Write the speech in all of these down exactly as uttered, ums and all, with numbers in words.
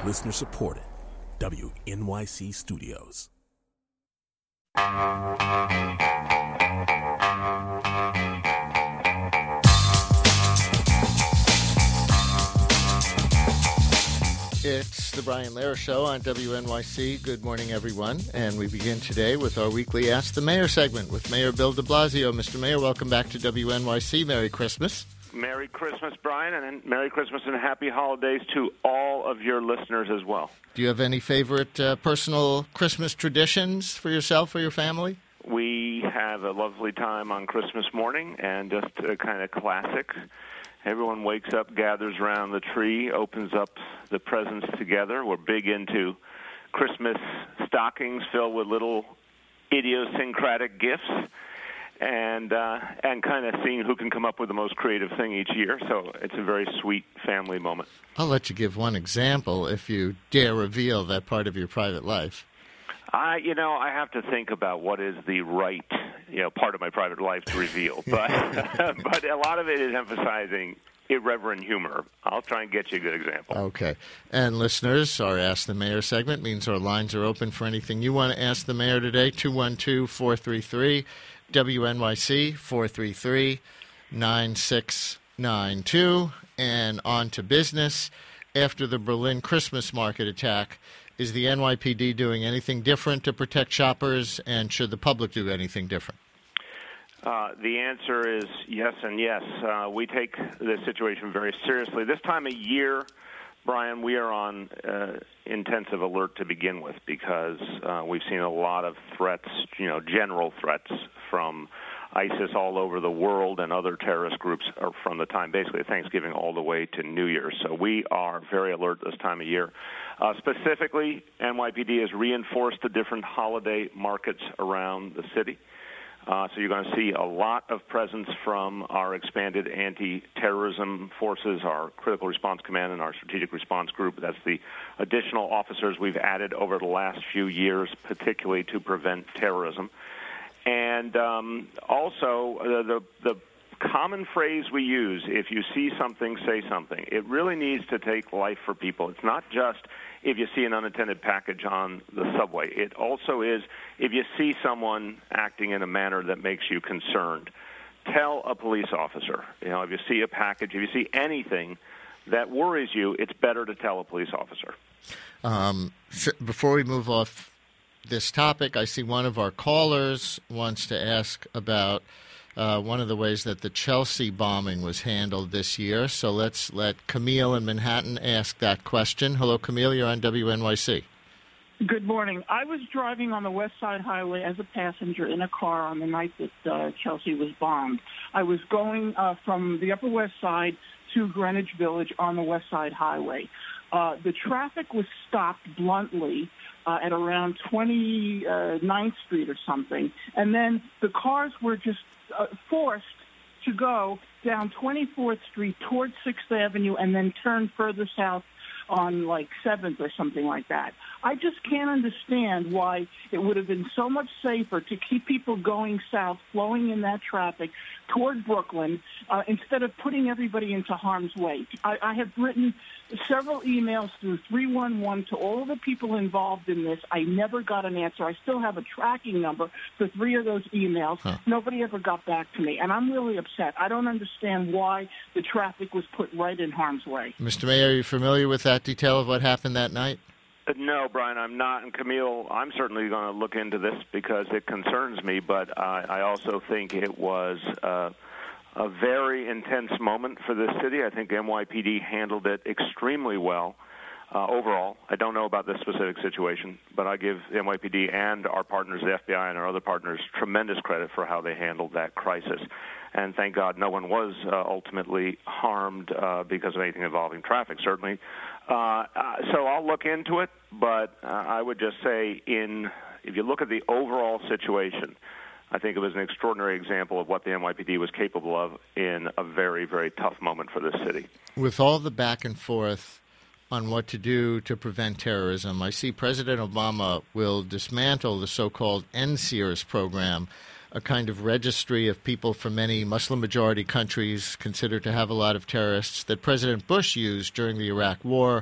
Listener supported. W N Y C Studios. It's the Brian Lehrer Show on W N Y C. Good morning, everyone. And we begin today with our weekly Ask the Mayor segment with Mayor Bill de Blasio. Mister Mayor, welcome back to W N Y C. Merry Christmas. Merry Christmas, Brian, and Merry Christmas and Happy Holidays to all of your listeners as well. Do you have any favorite uh, personal Christmas traditions for yourself or your family? We have a lovely time on Christmas morning and just a kind of classic. Everyone wakes up, gathers around the tree, opens up the presents together. We're big into Christmas stockings filled with little idiosyncratic gifts and uh, and kind of seeing who can come up with the most creative thing each year. So it's a very sweet family moment. I'll let you give one example if you dare reveal that part of your private life. I, you know, I have to think about what is the right, you know, part of my private life to reveal. But but a lot of it is emphasizing irreverent humor. I'll try and get you a good example. Okay. And listeners, our Ask the Mayor segment means our lines are open for anything you want to ask the mayor today. two one two, four three three, W N Y C, four three three, nine six nine two. And on to business. After the Berlin Christmas market attack, is the N Y P D doing anything different to protect shoppers, and should the public do anything different? Uh, the answer is yes and yes. Uh, we take this situation very seriously. This time of year, Brian, we are on uh, intensive alert to begin with because uh, we've seen a lot of threats, you know, general threats from ISIS all over the world and other terrorist groups are from the time basically Thanksgiving all the way to New Year's. So we are very alert this time of year. Uh, specifically, N Y P D has reinforced the different holiday markets around the city. Uh, so you're going to see a lot of presence from our expanded anti-terrorism forces, our Critical Response Command, and our Strategic Response Group. That's the additional officers we've added over the last few years, particularly to prevent terrorism. And um, also, uh, the, the common phrase we use, if you see something, say something. It really needs to take life for people. It's not just if you see an unattended package on the subway. It also is if you see someone acting in a manner that makes you concerned. Tell a police officer. You know, if you see a package, if you see anything that worries you, it's better to tell a police officer. Um, before we move off this topic, I see one of our callers wants to ask about uh, one of the ways that the Chelsea bombing was handled this year. So let's let Camille in Manhattan ask that question. Hello, Camille. You're on W N Y C. Good morning. I was driving on the West Side Highway as a passenger in a car on the night that uh, Chelsea was bombed. I was going uh, from the Upper West Side to Greenwich Village on the West Side Highway. Uh, the traffic was stopped bluntly uh, at around twenty-ninth Street or something, and then the cars were just uh, forced to go down twenty-fourth Street towards sixth Avenue and then turn further south on like seventh or something like that. I just can't understand why it would have been so much safer to keep people going south, flowing in that traffic toward Brooklyn, uh, instead of putting everybody into harm's way. I, I have written several emails through three one one to all of the people involved in this. I never got an answer. I still have a tracking number for three of those emails. Huh. Nobody ever got back to me, and I'm really upset. I don't understand why the traffic was put right in harm's way. Mister Mayor, are you familiar with that detail of what happened that night? No, Brian, I'm not. And Camille, I'm certainly going to look into this because it concerns me, but uh, I also think it was uh, a very intense moment for this city. I think N Y P D handled it extremely well uh, overall. I don't know about this specific situation, but I give the N Y P D and our partners, the F B I and our other partners, tremendous credit for how they handled that crisis. And thank God no one was uh, ultimately harmed uh, because of anything involving traffic, certainly. Uh, uh, so I'll look into it, but uh, I would just say in if you look at the overall situation, I think it was an extraordinary example of what the N Y P D was capable of in a very, very tough moment for this city. With all the back and forth on what to do to prevent terrorism, I see President Obama will dismantle the so-called N SEERS program, a kind of registry of people from many Muslim-majority countries considered to have a lot of terrorists that President Bush used during the Iraq War.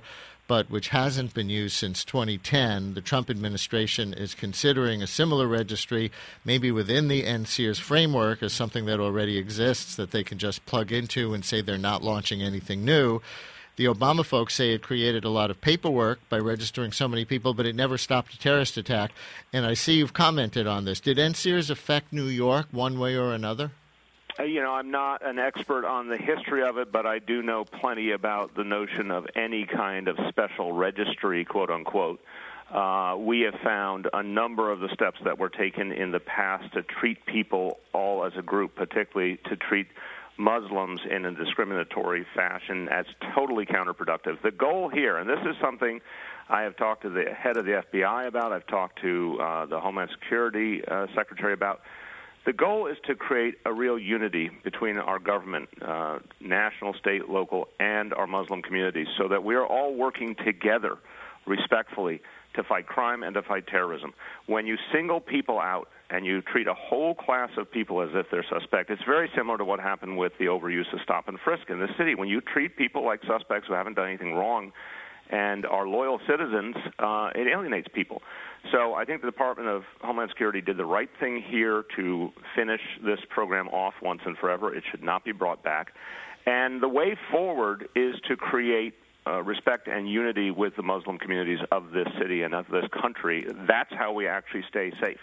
but which hasn't been used since twenty ten. The Trump administration is considering a similar registry, maybe within the End Sears framework, as something that already exists that they can just plug into and say they're not launching anything new. The Obama folks say it created a lot of paperwork by registering so many people, but it never stopped a terrorist attack. And I see you've commented on this. Did End Sears affect New York one way or another? You know, I'm not an expert on the history of it, but I do know plenty about the notion of any kind of special registry, quote unquote. Uh, we have found a number of the steps that were taken in the past to treat people all as a group, particularly to treat Muslims in a discriminatory fashion, as totally counterproductive. The goal here, and this is something I have talked to the head of the F B I about, I've talked to uh, the Homeland Security uh, Secretary about, the goal is to create a real unity between our government, uh, national, state, local, and our Muslim communities, so that we are all working together respectfully to fight crime and to fight terrorism. When you single people out and you treat a whole class of people as if they're suspect, it's very similar to what happened with the overuse of stop and frisk in this city. When you treat people like suspects who haven't done anything wrong and are loyal citizens, uh, it alienates people. So I think the Department of Homeland Security did the right thing here to finish this program off once and forever. It should not be brought back. And the way forward is to create uh, respect and unity with the Muslim communities of this city and of this country. That's how we actually stay safe.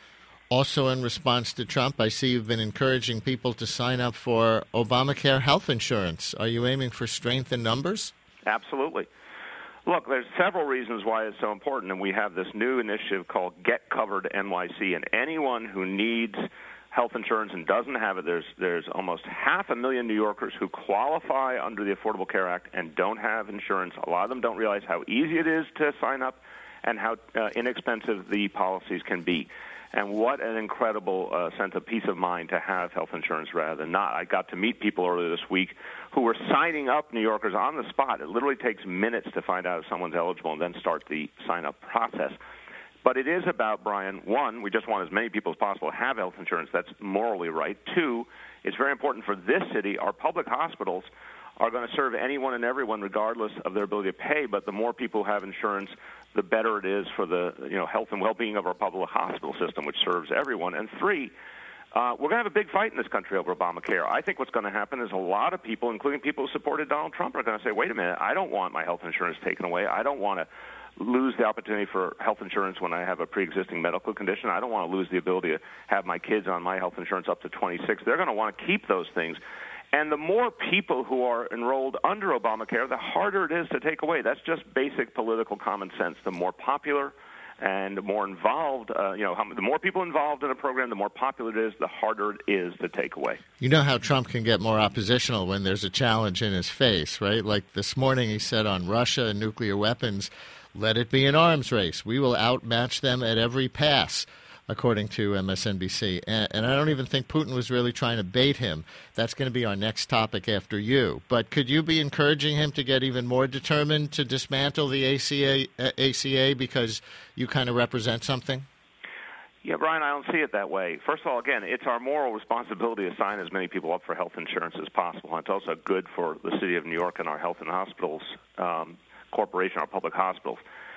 Also, in response to Trump, I see you've been encouraging people to sign up for Obamacare health insurance. Are you aiming for strength in numbers? Absolutely. Look, there's several reasons why it's so important, and we have this new initiative called Get Covered N Y C, and anyone who needs health insurance and doesn't have it, there's there's almost half a million New Yorkers who qualify under the Affordable Care Act and don't have insurance. A lot of them don't realize how easy it is to sign up and how uh, inexpensive the policies can be. And what an incredible uh, sense of peace of mind to have health insurance rather than not. I got to meet people earlier this week who were signing up New Yorkers on the spot. It literally takes minutes to find out if someone's eligible and then start the sign-up process. But it is about, Brian, one, we just want as many people as possible to have health insurance. That's morally right. Two, it's very important for this city. Our public hospitals are going to serve anyone and everyone regardless of their ability to pay, but the more people who have insurance, the better it is for the you know health and well-being of our public hospital system, which serves everyone. And three, uh, we're going to have a big fight in this country over Obamacare. I think what's going to happen is a lot of people, including people who supported Donald Trump, are going to say, wait a minute, I don't want my health insurance taken away. I don't want to lose the opportunity for health insurance when I have a pre-existing medical condition. I don't want to lose the ability to have my kids on my health insurance up to twenty-six. They're going to want to keep those things. And the more people who are enrolled under Obamacare, the harder it is to take away. That's just basic political common sense. The more popular and the more involved, uh, you know, how, the more people involved in a program, the more popular it is, the harder it is to take away. You know how Trump can get more oppositional when there's a challenge in his face, right? Like this morning he said on Russia and nuclear weapons, let it be an arms race. We will outmatch them at every pass, according to M S N B C. And, and I don't even think Putin was really trying to bait him. That's going to be our next topic after you. But could you be encouraging him to get even more determined to dismantle the A C A, uh, A C A because you kind of represent something? Yeah, Brian, I don't see it that way. First of all, again, it's our moral responsibility to sign as many people up for health insurance as possible. And it's also good for the city of New York and our health and hospitals um, corporation, our public hospitals.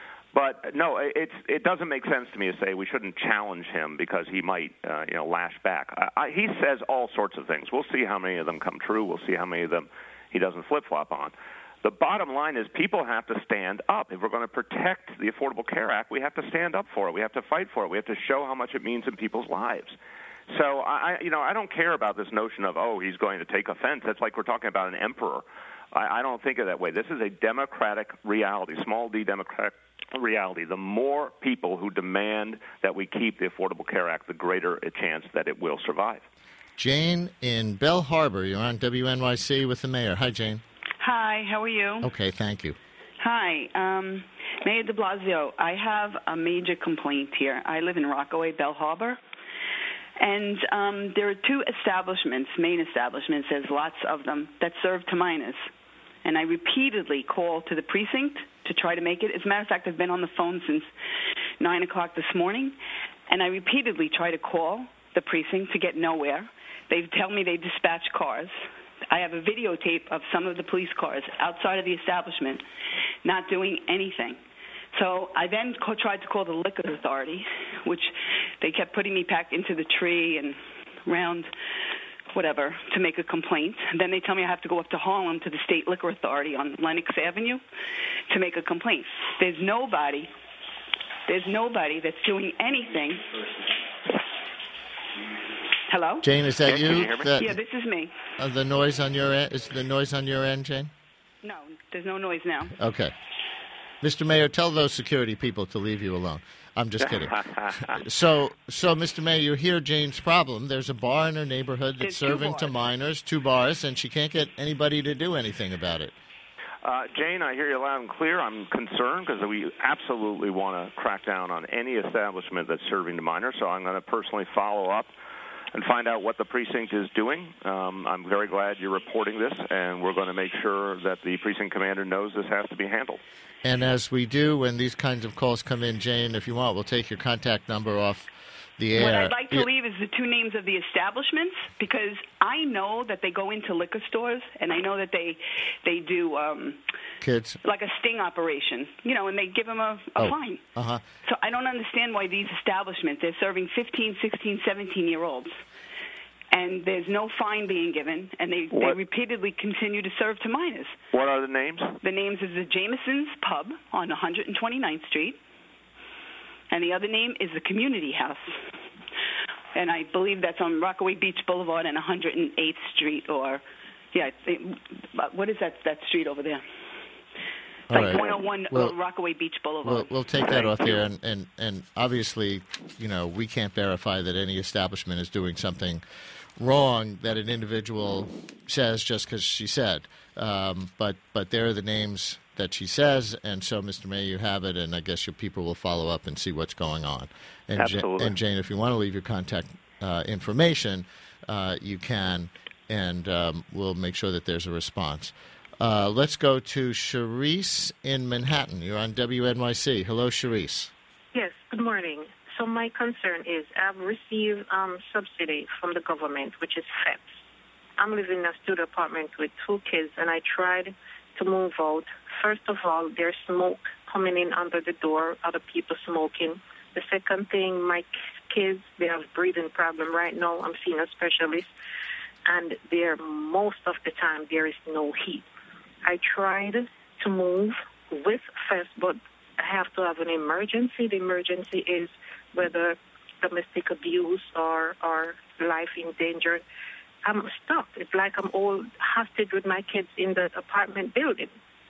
But no, it's, it doesn't make sense to me to say we shouldn't challenge him because he might, uh, you know, lash back. I, I, he says all sorts of things. We'll see how many of them come true. We'll see how many of them he doesn't flip-flop on. The bottom line is people have to stand up. If we're going to protect the Affordable Care Act, we have to stand up for it. We have to fight for it. We have to show how much it means in people's lives. So, I, you know, I don't care about this notion of, oh, he's going to take offense. It's like we're talking about an emperor. I, I don't think of it that way. This is a democratic reality, small d democratic reality. The more people who demand that we keep the Affordable Care Act, the greater a chance that it will survive. Jane in Bell Harbor, you're on W N Y C with the mayor. Hi, Jane. Hi, how are you? Okay, thank you. Hi, um, Mayor de Blasio, I have a major complaint here. I live in Rockaway, Bell Harbor, and um, there are two establishments, main establishments, there's lots of them, that serve to minors. And I repeatedly call to the precinct to try to make it. As a matter of fact, I've been on the phone since nine o'clock this morning, and I repeatedly try to call the precinct to get nowhere. They tell me they dispatch cars. I have a videotape of some of the police cars outside of the establishment not doing anything. So I then co- tried to call the liquor authority, which they kept putting me back into the tree and round whatever to make a complaint. And then they tell me I have to go up to Harlem to the state liquor authority on Lenox Avenue to make a complaint. There's nobody, there's nobody that's doing anything. Hello? Jane, is that Jane, can you? you hear me? That, Yeah, this is me. uh, the noise on your end? Is the noise on your end, Jane? No, there's no noise now. Okay. Mister Mayor, tell those security people to leave you alone. I'm just kidding. so, so, Mister Mayor, you hear Jane's problem. There's a bar in her neighborhood that's There's two serving to bars. minors, two bars, and she can't get anybody to do anything about it. Uh, Jane, I hear you loud and clear. I'm concerned because we absolutely want to crack down on any establishment that's serving to minors, so I'm going to personally follow up and find out what the precinct is doing. Um, I'm very glad you're reporting this, and we're going to make sure that the precinct commander knows this has to be handled. And as we do when these kinds of calls come in, Jane, if you want, we'll take your contact number off the air. What I'd like to Yeah. leave is the two names of the establishments, because I know that they go into liquor stores, and I know that they they do um, Kids. like a sting operation, you know, and they give them a, a Oh, fine. Uh-huh. So I don't understand why these establishments, they're serving fifteen, sixteen, seventeen-year-olds, and there's no fine being given, and they, they What? repeatedly continue to serve to minors. What are the names? The names is the Jameson's Pub on one hundred twenty-ninth Street, and the other name is the Community House. And I believe that's on Rockaway Beach Boulevard and one hundred eighth Street, or, yeah, it, what is that, that street over there? It's All like right. one oh one Well, Rockaway Beach Boulevard. We'll, we'll take that off there, and, and, and obviously, you know, we can't verify that any establishment is doing something wrong that an individual says just because she said. Um, but but there are the names that she says, and so, Mister Mayor, you have it, and I guess your people will follow up and see what's going on. And Absolutely. Ja- and Jane, if you want to leave your contact uh, information, uh, you can, and um, we'll make sure that there's a response. Uh, let's go to Charisse in Manhattan. You're on W N Y C. Hello, Charisse. Yes, good morning. So my concern is I've received um, subsidy from the government, which is F E P S. I'm living in a studio apartment with two kids, and I tried to move out. First of all, there's smoke coming in under the door, other people smoking. The second thing, my kids, they have breathing problem right now. I'm seeing a specialist, and there most of the time there is no heat. I tried to move with F E P S, but I have to have an emergency. The emergency is whether domestic abuse or, or life in danger. I'm stuck. It's like I'm all hostage with my kids in the apartment building.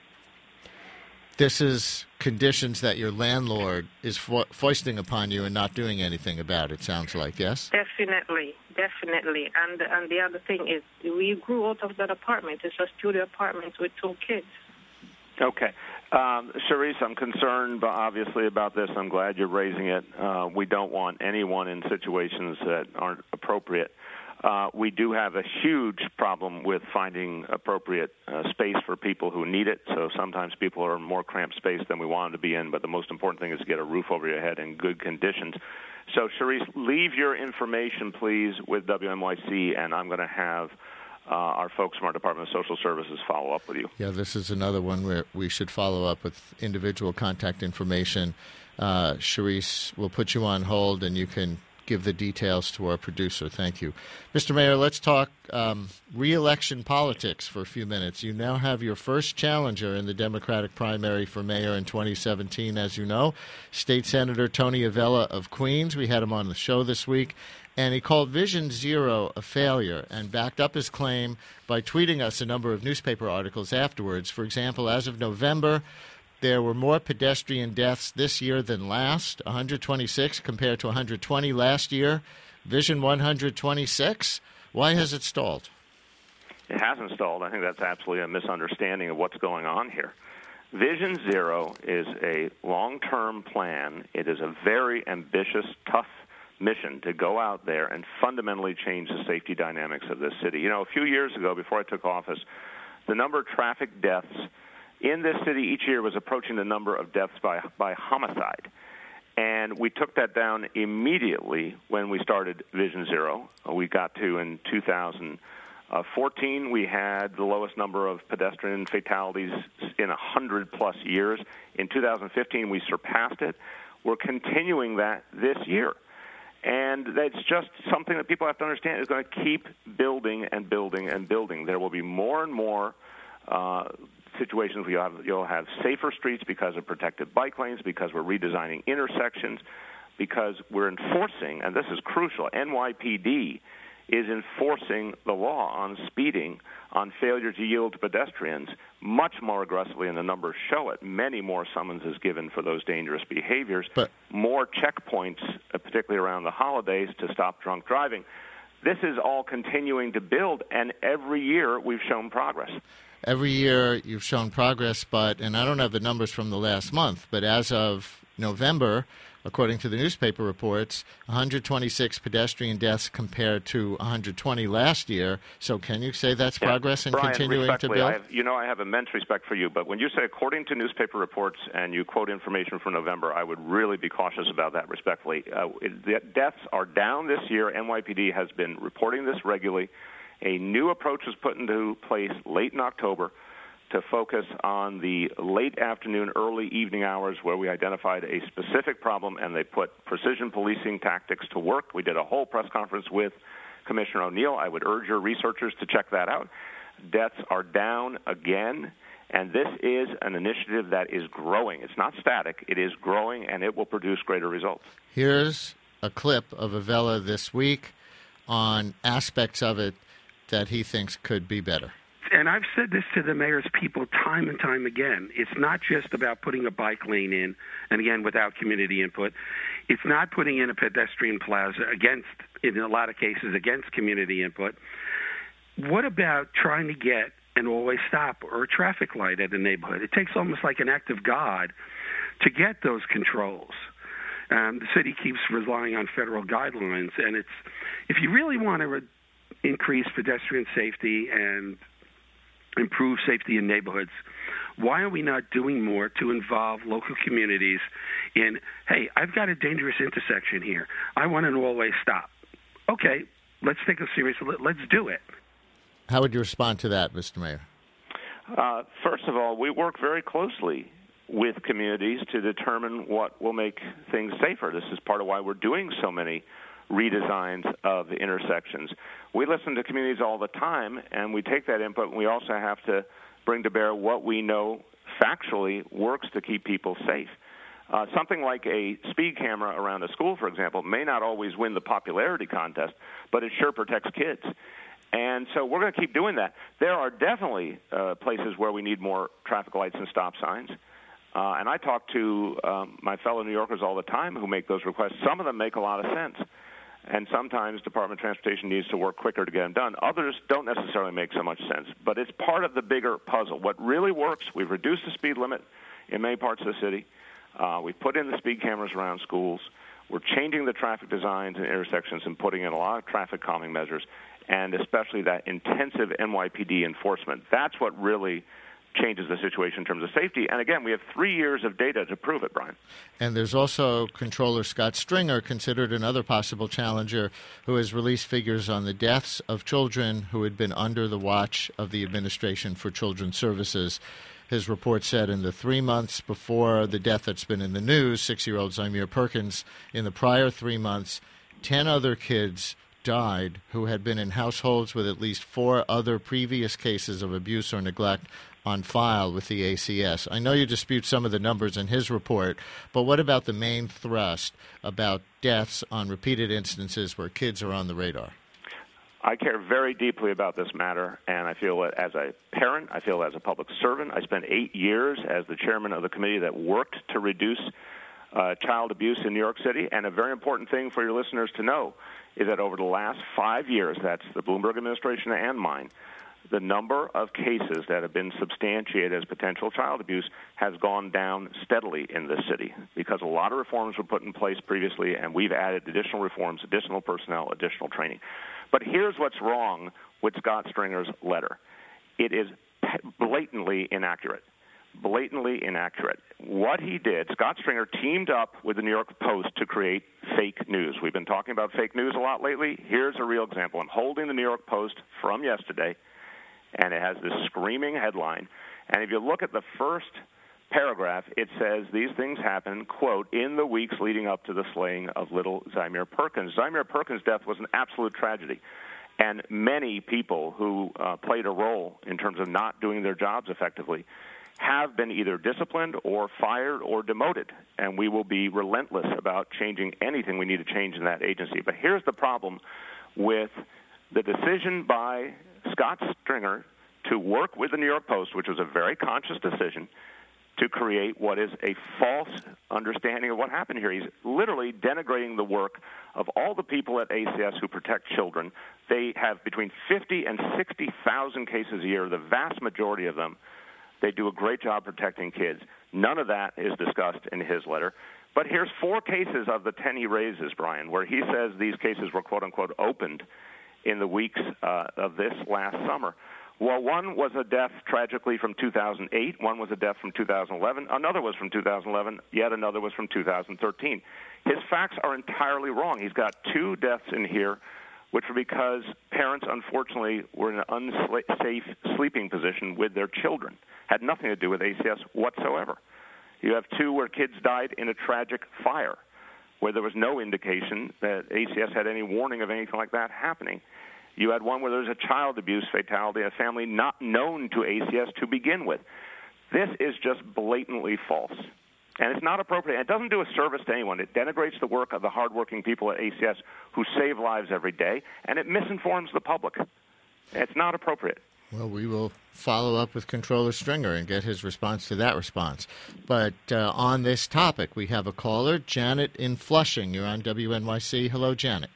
This is conditions that your landlord is fo- foisting upon you and not doing anything about, it sounds like, yes? Definitely, definitely. And and the other thing is we grew out of that apartment. It's a studio apartment with two kids. Okay. Um, Charisse, I'm concerned, obviously, about this. I'm glad you're raising it. Uh, we don't want anyone in situations that aren't appropriate. Uh, we do have a huge problem with finding appropriate uh, space for people who need it. So sometimes people are in more cramped space than we want them to be in, but the most important thing is to get a roof over your head in good conditions. So, Charisse, leave your information, please, with W N Y C, and I'm going to have uh, our folks from our Department of Social Services follow up with you. Yeah, this is another one where we should follow up with individual contact information. Uh, Charisse, we'll put you on hold, and you can give the details to our producer. Thank you. Mister Mayor, let's talk um, re-election politics for a few minutes. You now have your first challenger in the Democratic primary for mayor in twenty seventeen, as you know, State Senator Tony Avella of Queens. We had him on the show this week, and he called Vision Zero a failure and backed up his claim by tweeting us a number of newspaper articles afterwards. For example, as of November, there were more pedestrian deaths this year than last, one hundred twenty-six compared to one hundred twenty last year. Vision one hundred twenty-six, why has it stalled? It hasn't stalled. I think that's absolutely a misunderstanding of what's going on here. Vision Zero is a long-term plan. It is a very ambitious, tough mission to go out there and fundamentally change the safety dynamics of this city. You know, a few years ago, before I took office, the number of traffic deaths in this city each year was approaching the number of deaths by by homicide. And we took that down immediately when we started Vision Zero. We got to, in two thousand Uh, fourteen, we had the lowest number of pedestrian fatalities in one hundred plus years. In two thousand fifteen, we surpassed it. We're continuing that this year. And that's just something that people have to understand is going to keep building and building and building. There will be more and more uh, situations where you'll have, you'll have safer streets because of protected bike lanes, because we're redesigning intersections, because we're enforcing, and this is crucial, N Y P D is enforcing the law on speeding, on failure to yield to pedestrians, much more aggressively, and the numbers show it. Many more summonses given for those dangerous behaviors, but more checkpoints, uh, particularly around the holidays, to stop drunk driving. This is all continuing to build, and every year we've shown progress. Every year you've shown progress, but, and I don't have the numbers from the last month, but as of November, according to the newspaper reports, one hundred twenty-six pedestrian deaths compared to one hundred twenty last year. So can you say that's yeah. progress and Brian, continuing to build? I have, you know, I have immense respect for you, but when you say according to newspaper reports and you quote information from November, I would really be cautious about that respectfully. Uh, it, the deaths are down this year. N Y P D has been reporting this regularly. A new approach was put into place late in October to focus on the late afternoon, early evening hours where we identified a specific problem, and they put precision policing tactics to work. We did a whole press conference with Commissioner O'Neill. I would urge your researchers to check that out. Deaths are down again, and this is an initiative that is growing. It's not static. It is growing, and it will produce greater results. Here's a clip of Avella this week on aspects of it that he thinks could be better. And I've said this to the mayor's people time and time again. It's not just about putting a bike lane in, and again, without community input. It's not putting in a pedestrian plaza against, in a lot of cases, against community input. What about trying to get an always stop or a traffic light at a neighborhood? It takes almost like an act of God to get those controls. Um, the city keeps relying on federal guidelines, and it's if you really want to re- increase pedestrian safety and improve safety in neighborhoods, why are we not doing more to involve local communities in, hey, I've got a dangerous intersection here. I want an all-way stop. Okay, let's take a serious look. Let's do it. How would you respond to that, Mister Mayor? Uh, first of all, we work very closely with communities to determine what will make things safer. This is part of why we're doing so many redesigns of the intersections. We listen to communities all the time, and we take that input, and we also have to bring to bear what we know factually works to keep people safe. Uh, something like a speed camera around a school, for example, may not always win the popularity contest, but it sure protects kids. And so we're going to keep doing that. There are definitely uh, places where we need more traffic lights and stop signs. Uh, and I talk to um, my fellow New Yorkers all the time who make those requests. Some of them make a lot of sense. And sometimes Department of Transportation needs to work quicker to get them done. Others don't necessarily make so much sense. But it's part of the bigger puzzle. What really works, we've reduced the speed limit in many parts of the city. Uh, we've put in the speed cameras around schools. We're changing the traffic designs and intersections and putting in a lot of traffic calming measures, and especially that intensive N Y P D enforcement. That's what really changes the situation in terms of safety. And again, we have three years of data to prove it, Brian. And there's also Controller Scott Stringer, considered another possible challenger, who has released figures on the deaths of children who had been under the watch of the Administration for Children's Services. His report said in the three months before the death that's been in the news, six-year-old Zymir Perkins, in the prior three months, ten other kids died who had been in households with at least four other previous cases of abuse or neglect on file with the A C S. I know you dispute some of the numbers in his report, but what about the main thrust about deaths on repeated instances where kids are on the radar? I care very deeply about this matter, and I feel it as a parent, I feel it as a public servant. I spent eight years as the chairman of the committee that worked to reduce uh, child abuse in New York City, and a very important thing for your listeners to know is that over the last five years, that's the Bloomberg administration and mine, the number of cases that have been substantiated as potential child abuse has gone down steadily in this city because a lot of reforms were put in place previously, and we've added additional reforms, additional personnel, additional training. But here's what's wrong with Scott Stringer's letter. It is blatantly inaccurate. blatantly inaccurate. What he did, Scott Stringer teamed up with the New York Post to create fake news. We've been talking about fake news a lot lately. Here's a real example. I'm holding the New York Post from yesterday, and it has this screaming headline. And if you look at the first paragraph, it says these things happened, quote, in the weeks leading up to the slaying of little Zymir Perkins. Zymir Perkins' death was an absolute tragedy. And many people who uh, played a role in terms of not doing their jobs effectively have been either disciplined or fired or demoted, and we will be relentless about changing anything we need to change in that agency. But here's the problem with the decision by Scott Stringer to work with the New York Post, which was a very conscious decision, to create what is a false understanding of what happened here. He's literally denigrating the work of all the people at A C S who protect children. They have between fifty and sixty thousand cases a year, the vast majority of them. They do a great job protecting kids. None of that is discussed in his letter. But here's four cases of the ten he raises, Brian, where he says these cases were, quote-unquote, opened in the weeks uh, of this last summer. Well, one was a death, tragically, from two thousand eight. One was a death from two thousand eleven. Another was from two thousand eleven. Yet another was from two thousand thirteen. His facts are entirely wrong. He's got two deaths in here, which were because parents, unfortunately, were in an unsafe sleeping position with their children. Had nothing to do with A C S whatsoever. You have two where kids died in a tragic fire, where there was no indication that A C S had any warning of anything like that happening. You had one where there was a child abuse fatality, a family not known to A C S to begin with. This is just blatantly false. And it's not appropriate. It doesn't do a service to anyone. It denigrates the work of the hardworking people at A C S who save lives every day, and it misinforms the public. It's not appropriate. Well, we will follow up with Controller Stringer and get his response to that response. But uh, on this topic, we have a caller, Janet in Flushing. You're on W N Y C. Hello, Janet.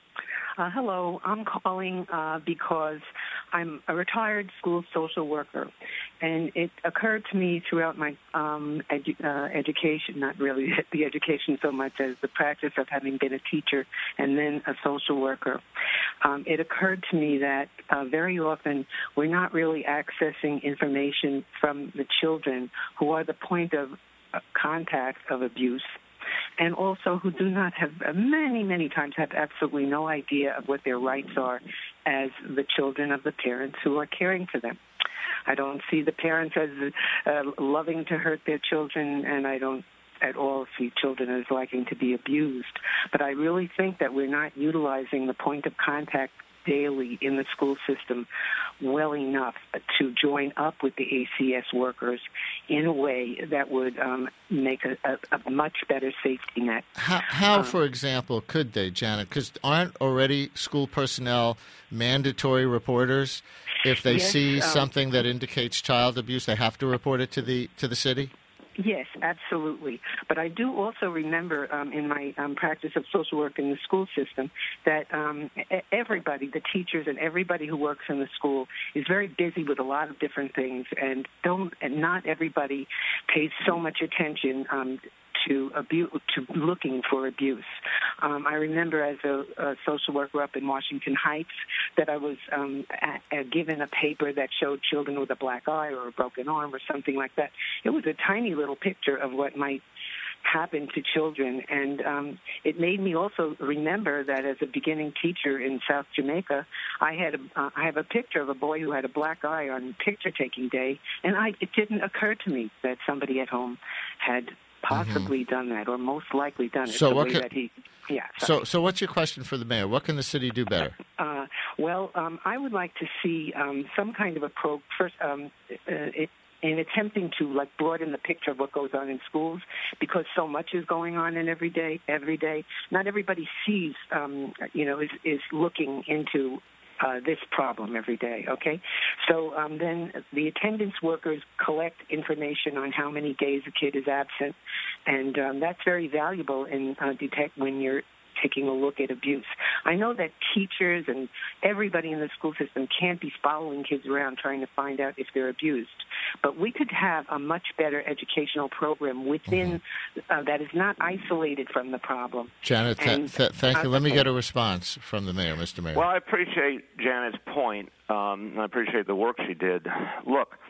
Uh, hello. I'm calling uh, because I'm a retired school social worker, and it occurred to me throughout my um, edu- uh, education, not really the education so much as the practice of having been a teacher and then a social worker, um, it occurred to me that uh, very often we're not really accessing information from the children who are the point of uh, contact of abuse, and also who do not have, uh, many, many times have absolutely no idea of what their rights are as the children of the parents who are caring for them. I don't see the parents as uh, loving to hurt their children, and I don't at all see children as liking to be abused. But I really think that we're not utilizing the point of contact daily in the school system well enough to join up with the A C S workers in a way that would um, make a, a, a much better safety net. How, how um, for example, could they, Janet? Because aren't already school personnel mandatory reporters? If they yes, see um, something that indicates child abuse, they have to report it to the to the city? Yes, absolutely. But I do also remember um, in my um, practice of social work in the school system that um, everybody, the teachers and everybody who works in the school is very busy with a lot of different things, and don't and not everybody pays so much attention um, to abuse, to looking for abuse. Um, I remember as a, a social worker up in Washington Heights that I was um, at, at given a paper that showed children with a black eye or a broken arm or something like that. It was a tiny little picture of what might happen to children, and um, it made me also remember that as a beginning teacher in South Jamaica, I had a, uh, I have a picture of a boy who had a black eye on picture-taking day, and I, it didn't occur to me that somebody at home had possibly mm-hmm. done that, or most likely done it. So the what way can, that he, yeah. So, so what's your question for the mayor? What can the city do better? Uh, well, um, I would like to see um, some kind of a pro. First, um, uh, it, in attempting to like broaden the picture of what goes on in schools, because so much is going on in every day. Every day, not everybody sees, um, you know, is is looking into. Uh, this problem every day, okay? So um, then the attendance workers collect information on how many days a kid is absent, and um, that's very valuable in uh, detect when you're taking a look at abuse. I know that teachers and everybody in the school system can't be following kids around trying to find out if they're abused, but we could have a much better educational program within mm-hmm. uh, that is not isolated from the problem. Janet, th- and, th- thank you. uh, Let me get a response from the mayor, Mister Mayor. Well, I appreciate Janet's point, um, and I appreciate the work she did. Look,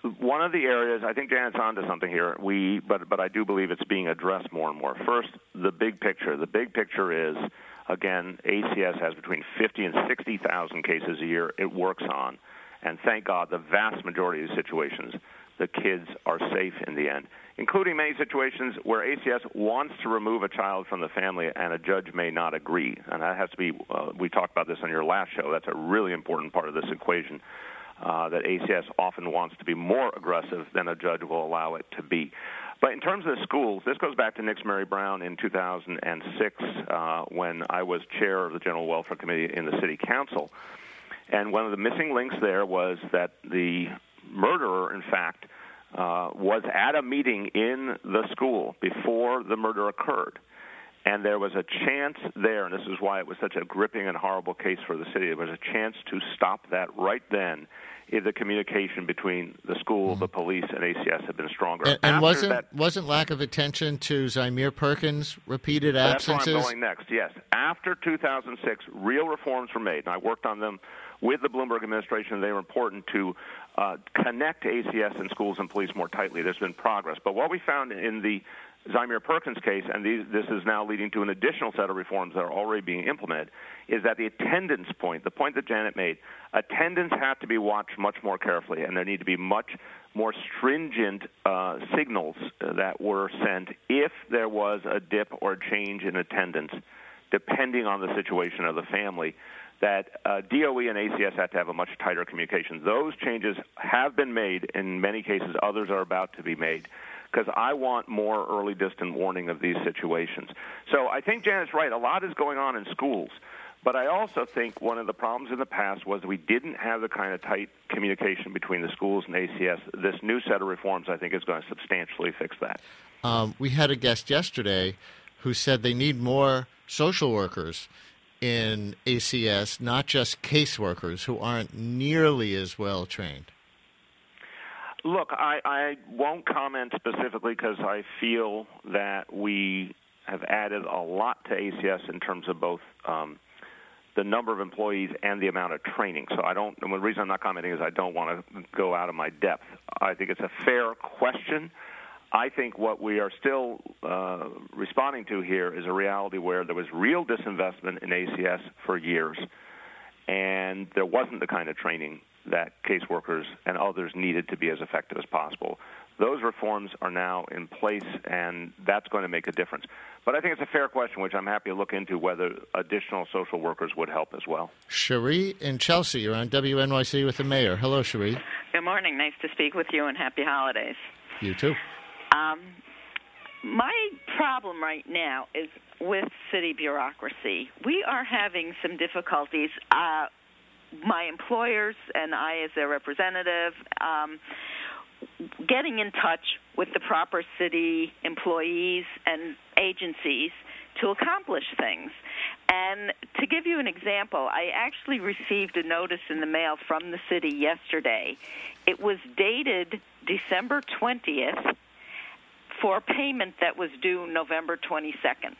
one of the areas, I think Janet's onto something here, we, but, but I do believe it's being addressed more and more. First, the big picture. The big picture is, again, A C S has between fifty and sixty thousand cases a year it works on. And thank God, the vast majority of these situations, the kids are safe in the end, including many situations where A C S wants to remove a child from the family and a judge may not agree. And that has to be, uh, we talked about this on your last show, that's a really important part of this equation, uh, that A C S often wants to be more aggressive than a judge will allow it to be. But in terms of the schools, this goes back to Nix Mary Brown in two thousand six uh, when I was chair of the General Welfare Committee in the City Council. And one of the missing links there was that the murderer, in fact, uh, was at a meeting in the school before the murder occurred. And there was a chance there, and this is why it was such a gripping and horrible case for the city, there was a chance to stop that right then if the communication between the school, mm-hmm. the police, and A C S had been stronger. And, and wasn't that, wasn't lack of attention to Zymir Perkins' repeated absences? That's where I'm going next, yes. After two thousand six, real reforms were made, and I worked on them with the Bloomberg administration. They were important to uh, connect A C S and schools and police more tightly. There's been progress. But what we found in the Zymir Perkins case, and these, this is now leading to an additional set of reforms that are already being implemented, is that the attendance point, the point that Janet made, attendance had to be watched much more carefully, and there need to be much more stringent uh, signals that were sent if there was a dip or a change in attendance, depending on the situation of the family, that uh, D O E and A C S had to have a much tighter communication. Those changes have been made. In many cases, others are about to be made, because I want more early distant warning of these situations. So I think Janet's right. A lot is going on in schools. But I also think one of the problems in the past was we didn't have the kind of tight communication between the schools and A C S. This new set of reforms, I think, is going to substantially fix that. Um, we had a guest yesterday who said they need more social workers in A C S, not just caseworkers who aren't nearly as well trained. Look, I, I won't comment specifically because I feel that we have added a lot to A C S in terms of both um, the number of employees and the amount of training. So I don't, and the reason I'm not commenting is I don't want to go out of my depth. I think it's a fair question. I think what we are still uh, responding to here is a reality where there was real disinvestment in A C S for years, and there wasn't the kind of training that caseworkers and others needed to be as effective as possible. Those reforms are now in place, and that's going to make a difference. But I think it's a fair question, which I'm happy to look into, whether additional social workers would help as well. Cherie in Chelsea, you're on W N Y C with the mayor. Hello, Cherie. Good morning. Nice to speak with you, and happy holidays. You too. Um, my problem right now is with city bureaucracy. We are having some difficulties. Uh, my employers and I as their representative, um, getting in touch with the proper city employees and agencies to accomplish things. And to give you an example, I actually received a notice in the mail from the city yesterday. It was dated December twentieth for a payment that was due November twenty-second,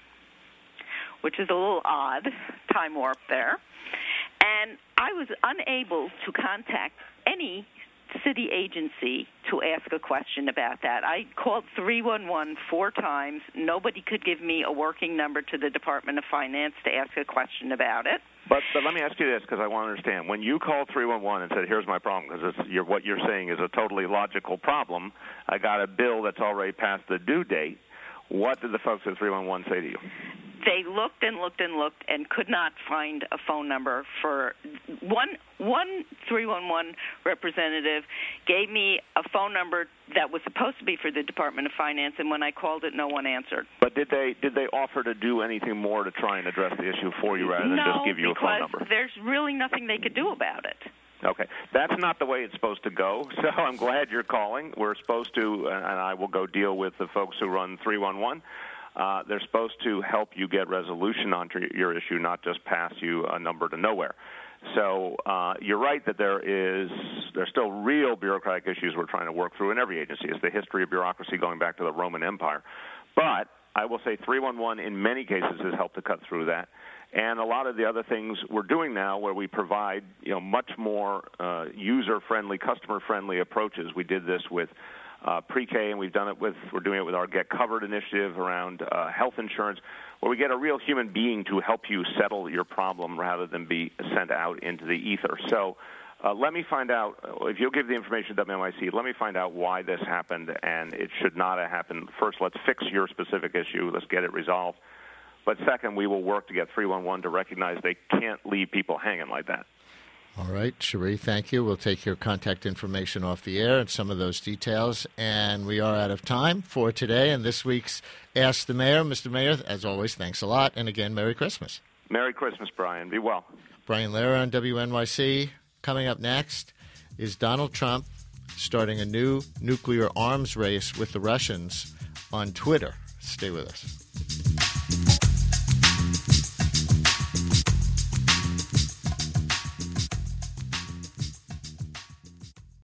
which is a little odd, time warp there. And I was unable to contact any city agency to ask a question about that. I called three one one four times. Nobody could give me a working number to the Department of Finance to ask a question about it. But, but let me ask you this, because I want to understand. When you called three one one and said, here's my problem, because you're, what you're saying is a totally logical problem, I got a bill that's already past the due date, what did the folks at three one one say to you? They looked and looked and looked and could not find a phone number for one. One three one one representative gave me a phone number that was supposed to be for the Department of Finance, and when I called it, no one answered. But did they did they offer to do anything more to try and address the issue for you rather than no, just give you a phone number? No, because there's really nothing they could do about it. Okay. That's not the way it's supposed to go, so I'm glad you're calling. We're supposed to, and I will go deal with the folks who run three one one. Uh, they're supposed to help you get resolution onto your issue, not just pass you a number to nowhere. So uh, you're right that there is there's still real bureaucratic issues we're trying to work through in every agency. It's the history of bureaucracy going back to the Roman Empire. But I will say three one one in many cases has helped to cut through that. and a lot of the other things we're doing now where we provide, you know, much more uh, user-friendly, customer-friendly approaches. We did this with uh, pre-K, and we've done it with, we're doing it with our Get Covered initiative around uh, health insurance, where we get a real human being to help you settle your problem rather than be sent out into the ether. So uh, let me find out, if you'll give the information to W N Y C, let me find out why this happened, and it should not have happened. First, let's fix your specific issue. Let's get it resolved. But second, we will work to get three one one to recognize they can't leave people hanging like that. All right, Cherie, thank you. We'll take your contact information off the air and some of those details. And we are out of time for today and this week's Ask the Mayor. Mister Mayor, as always, thanks a lot. And again, Merry Christmas. Merry Christmas, Brian. Be well. Brian Lehrer on W N Y C. Coming up next is Donald Trump starting a new nuclear arms race with the Russians on Twitter. Stay with us.